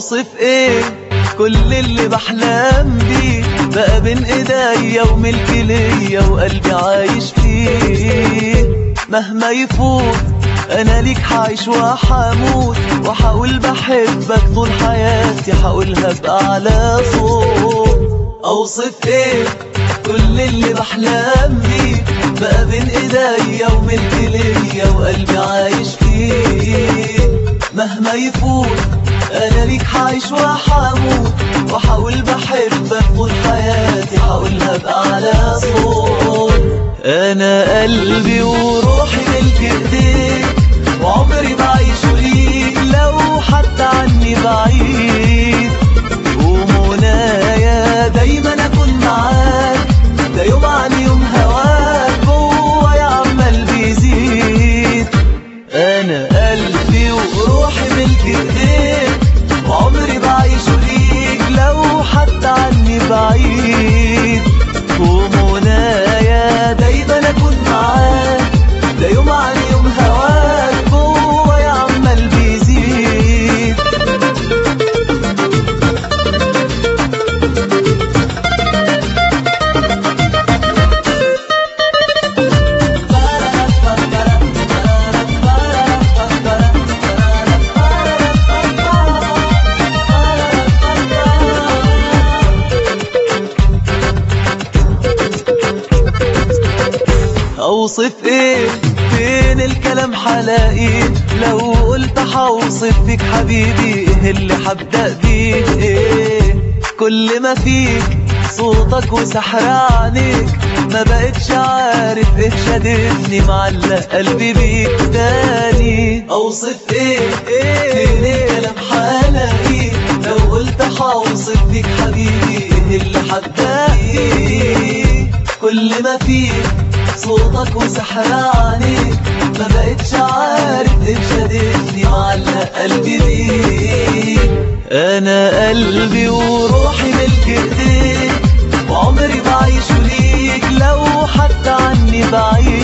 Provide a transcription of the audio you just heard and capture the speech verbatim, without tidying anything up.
اوصف ايه كل اللي بحلم بيه بقى بين ايديا وملك ليا وقلبي عايش فيه. مهما يفوت انا ليك حعيش وحموت، وحاول بحبك طول حياتي حاولها بأعلى صوت. اوصف ايه كل اللي بحلم بيه بقى بين ايديا وملك ليا وقلبي عايش فيه. مهما يفوت انا ليك حعيش وحموت، وحاول بحبك طول حياتي حاولها بأعلى صوت. انا قلبي وروحي ملك ايديك، وعمري بعيش ليك لو حتى عني بعيد. ومنايا دايما اكون معاك، ده يوم عن يوم هواك جوايا عمال بيزيد. انا قلبي وروحي ملك ايديك، وعمري بعيش ليك لو حتى عني بعيد. ومنايا دايما اكون معاك، ده يوم عن يوم هواك جوايا عمال بيزيد. اوصف ايه فين الكلام حلاقيه، لو قلت حوصف فيك حبيبي ايه اللي حبدأ بيه. ايه كل ما فيك صوتك وسحر عينيك، ما بقتش عارف ايه شددني معلق قلبي بيك تاني. اوصف ايه فين الكلام حلاقيه، لو قلت حوصف فيك حبيبي ايه اللي حبدأ بيه. كل ما فيك صوتك وسحر عينيك، ما بقتش عارف ايه شددني معلق قلبي بيك. انا قلبي وروحي ملك ايديك، وعمري بعيش ليك لو حتى عني بعيد.